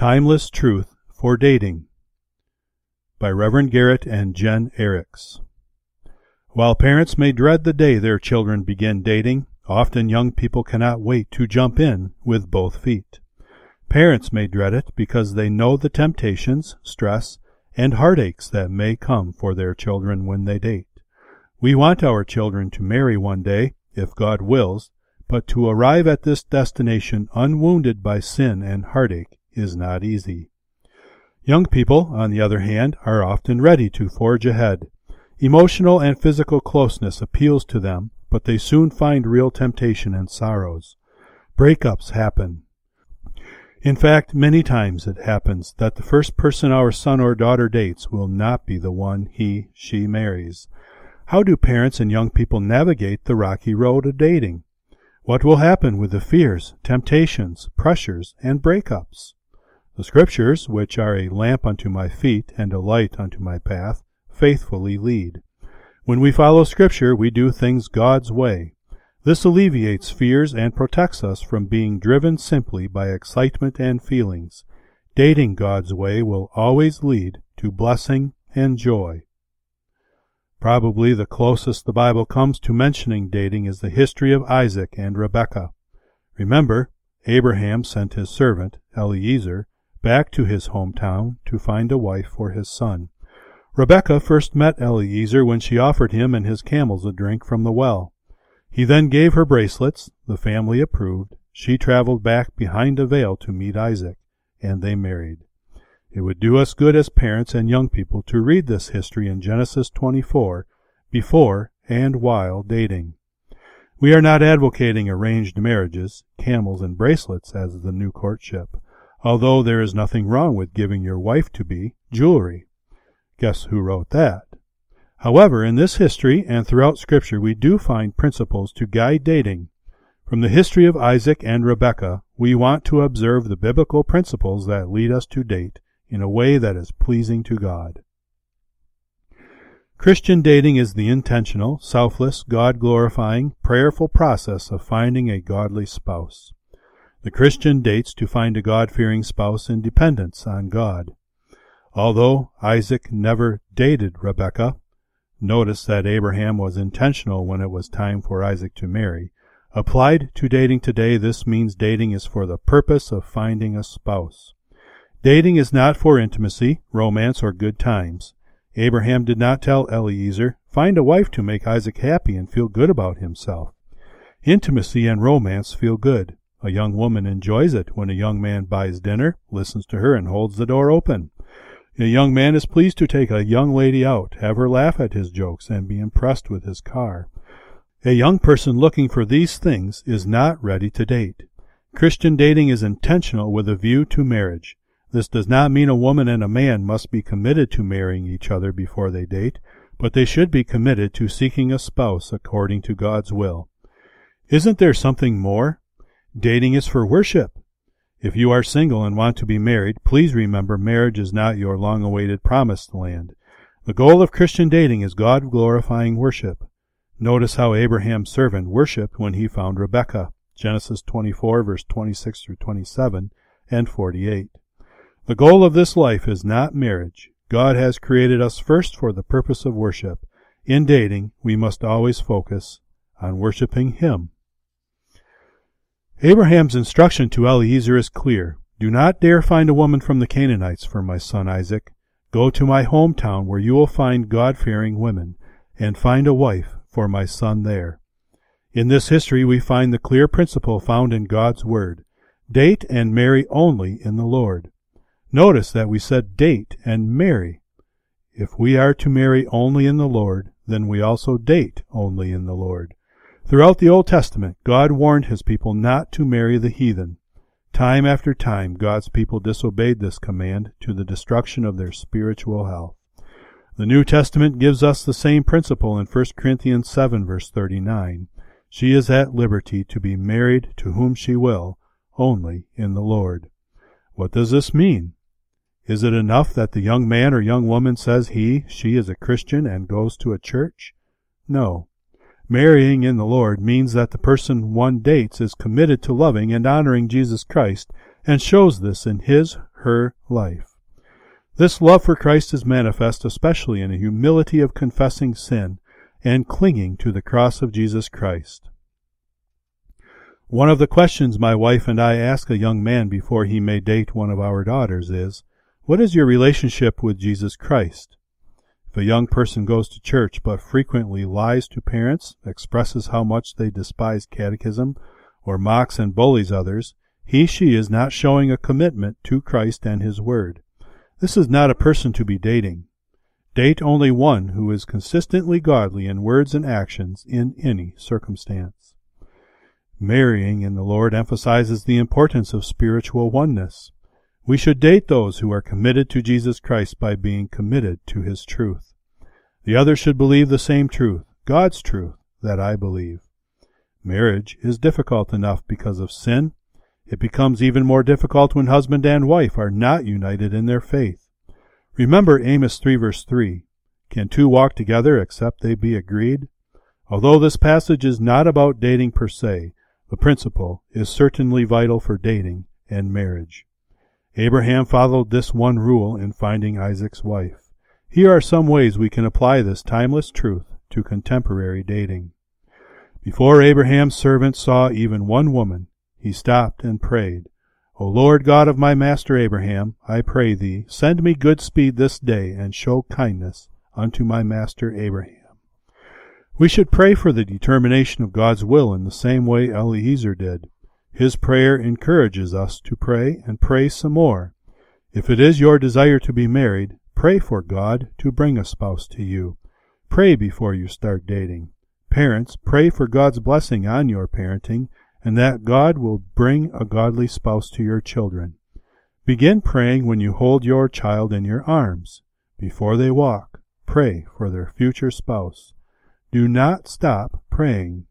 Timeless Truth for Dating by Reverend Garrett and Jen Eriks. While parents may dread the day their children begin dating, often young people cannot wait to jump in with both feet. Parents may dread it because they know the temptations, stress, and heartaches that may come for their children when they date. We want our children to marry one day, if God wills, but to arrive at this destination unwounded by sin and heartache is not easy. Young people, on the other hand, are often ready to forge ahead. Emotional and physical closeness appeals to them, but they soon find real temptation and sorrows. Breakups happen. In fact, many times it happens that the first person our son or daughter dates will not be the one she marries. How do parents and young people navigate the rocky road of dating? What will happen with the fears, temptations, pressures, and breakups? The Scriptures, which are a lamp unto my feet and a light unto my path, faithfully lead. When we follow Scripture, we do things God's way. This alleviates fears and protects us from being driven simply by excitement and feelings. Dating God's way will always lead to blessing and joy. Probably the closest the Bible comes to mentioning dating is the history of Isaac and Rebekah. Remember, Abraham sent his servant, Eliezer, back to his hometown to find a wife for his son. Rebekah first met Eliezer when she offered him and his camels a drink from the well. He then gave her bracelets. The family approved. She traveled back behind a veil to meet Isaac, and they married. It would do us good as parents and young people to read this history in Genesis 24 before and while dating. We are not advocating arranged marriages, camels and bracelets as the new courtship, although there is nothing wrong with giving your wife-to-be jewelry. Guess who wrote that? However, in this history and throughout Scripture, we do find principles to guide dating. From the history of Isaac and Rebekah, we want to observe the biblical principles that lead us to date in a way that is pleasing to God. Christian dating is the intentional, selfless, God-glorifying, prayerful process of finding a godly spouse. The Christian dates to find a God-fearing spouse in dependence on God. Although Isaac never dated Rebekah, notice that Abraham was intentional when it was time for Isaac to marry. Applied to dating today, this means dating is for the purpose of finding a spouse. Dating is not for intimacy, romance, or good times. Abraham did not tell Eliezer, find a wife to make Isaac happy and feel good about himself. Intimacy and romance feel good. A young woman enjoys it when a young man buys dinner, listens to her, and holds the door open. A young man is pleased to take a young lady out, have her laugh at his jokes, and be impressed with his car. A young person looking for these things is not ready to date. Christian dating is intentional with a view to marriage. This does not mean a woman and a man must be committed to marrying each other before they date, but they should be committed to seeking a spouse according to God's will. Isn't there something more? Dating is for worship. If you are single and want to be married, please remember marriage is not your long-awaited promised land. The goal of Christian dating is God-glorifying worship. Notice how Abraham's servant worshipped when he found Rebekah, Genesis 24, verse 26 through 27 and 48. The goal of this life is not marriage. God has created us first for the purpose of worship. In dating, we must always focus on worshiping Him. Abraham's instruction to Eliezer is clear. Do not dare find a woman from the Canaanites for my son Isaac. Go to my hometown where you will find God-fearing women, and find a wife for my son there. In this history we find the clear principle found in God's Word. Date and marry only in the Lord. Notice that we said date and marry. If we are to marry only in the Lord, then we also date only in the Lord. Throughout the Old Testament, God warned His people not to marry the heathen. Time after time, God's people disobeyed this command to the destruction of their spiritual health. The New Testament gives us the same principle in 1 Corinthians 7, verse 39. She is at liberty to be married to whom she will, only in the Lord. What does this mean? Is it enough that the young man or young woman says she is a Christian and goes to a church? No. Marrying in the Lord means that the person one dates is committed to loving and honoring Jesus Christ and shows this in his, her life. This love for Christ is manifest especially in a humility of confessing sin and clinging to the cross of Jesus Christ. One of the questions my wife and I ask a young man before he may date one of our daughters is, "What is your relationship with Jesus Christ?" If a young person goes to church but frequently lies to parents, expresses how much they despise catechism, or mocks and bullies others, she is not showing a commitment to Christ and His Word. This is not a person to be dating. Date only one who is consistently godly in words and actions in any circumstance. Marrying in the Lord emphasizes the importance of spiritual oneness. We should date those who are committed to Jesus Christ by being committed to His truth. The other should believe the same truth, God's truth, that I believe. Marriage is difficult enough because of sin. It becomes even more difficult when husband and wife are not united in their faith. Remember Amos 3 verse 3. Can two walk together except they be agreed? Although this passage is not about dating per se, the principle is certainly vital for dating and marriage. Abraham followed this one rule in finding Isaac's wife. Here are some ways we can apply this timeless truth to contemporary dating. Before Abraham's servant saw even one woman, he stopped and prayed, "O Lord God of my master Abraham, I pray thee, send me good speed this day, and show kindness unto my master Abraham." We should pray for the determination of God's will in the same way Eliezer did. His prayer encourages us to pray and pray some more. If it is your desire to be married, pray for God to bring a spouse to you. Pray before you start dating. Parents, pray for God's blessing on your parenting and that God will bring a godly spouse to your children. Begin praying when you hold your child in your arms. Before they walk, pray for their future spouse. Do not stop praying.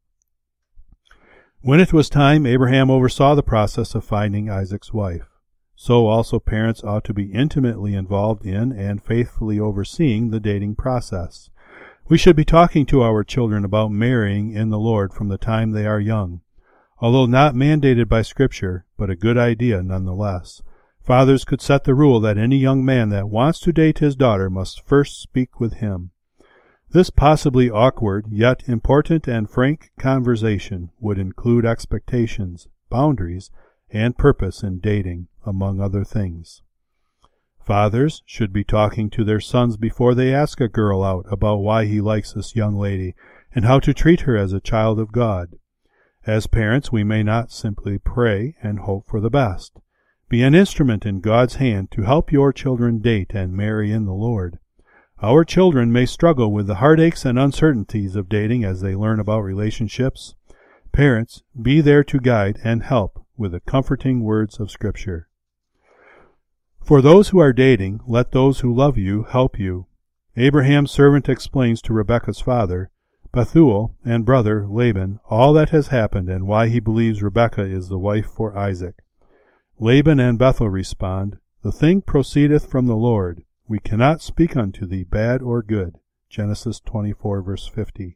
When it was time, Abraham oversaw the process of finding Isaac's wife. So also parents ought to be intimately involved in and faithfully overseeing the dating process. We should be talking to our children about marrying in the Lord from the time they are young. Although not mandated by Scripture, but a good idea nonetheless. Fathers could set the rule that any young man that wants to date his daughter must first speak with him. This possibly awkward, yet important and frank conversation would include expectations, boundaries, and purpose in dating, among other things. Fathers should be talking to their sons before they ask a girl out about why he likes this young lady and how to treat her as a child of God. As parents, we may not simply pray and hope for the best. Be an instrument in God's hand to help your children date and marry in the Lord. Our children may struggle with the heartaches and uncertainties of dating as they learn about relationships. Parents, be there to guide and help with the comforting words of Scripture. For those who are dating, let those who love you help you. Abraham's servant explains to Rebekah's father, Bethuel, and brother Laban all that has happened and why he believes Rebekah is the wife for Isaac. Laban and Bethuel respond, "The thing proceedeth from the Lord. We cannot speak unto thee bad or good." Genesis 24, verse 50.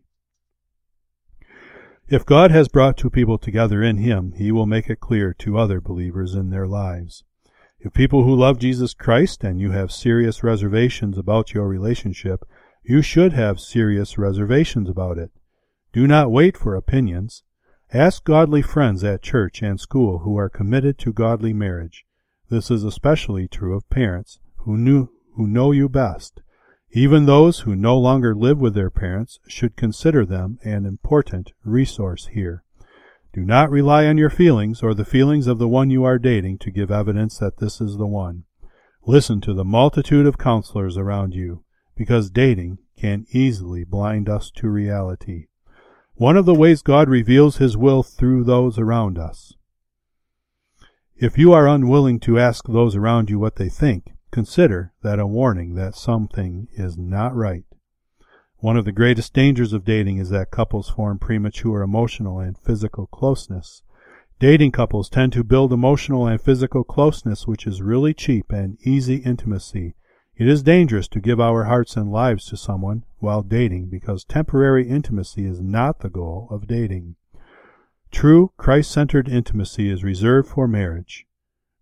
If God has brought two people together in Him, He will make it clear to other believers in their lives. If people who love Jesus Christ and you have serious reservations about your relationship, you should have serious reservations about it. Do not wait for opinions. Ask godly friends at church and school who are committed to godly marriage. This is especially true of parents who know you best. Even those who no longer live with their parents should consider them an important resource here. Do not rely on your feelings or the feelings of the one you are dating to give evidence that this is the one. Listen to the multitude of counselors around you, because dating can easily blind us to reality. One of the ways God reveals His will through those around us. If you are unwilling to ask those around you what they think, consider that a warning that something is not right. One of the greatest dangers of dating is that couples form premature emotional and physical closeness. Dating couples tend to build emotional and physical closeness, which is really cheap and easy intimacy. It is dangerous to give our hearts and lives to someone while dating because temporary intimacy is not the goal of dating. True Christ-centered intimacy is reserved for marriage.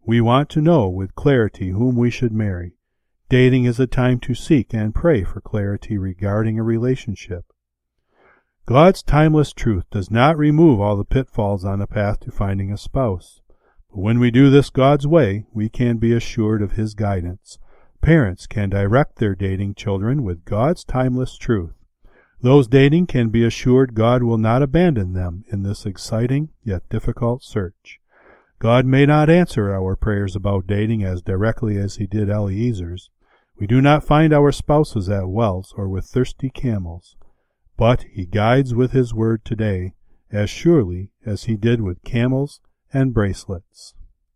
We want to know with clarity whom we should marry. Dating is a time to seek and pray for clarity regarding a relationship. God's timeless truth does not remove all the pitfalls on the path to finding a spouse. But when we do this God's way, we can be assured of His guidance. Parents can direct their dating children with God's timeless truth. Those dating can be assured God will not abandon them in this exciting yet difficult search. God may not answer our prayers about dating as directly as He did Eliezer's. We do not find our spouses at wells or with thirsty camels. But He guides with His word today as surely as He did with camels and bracelets.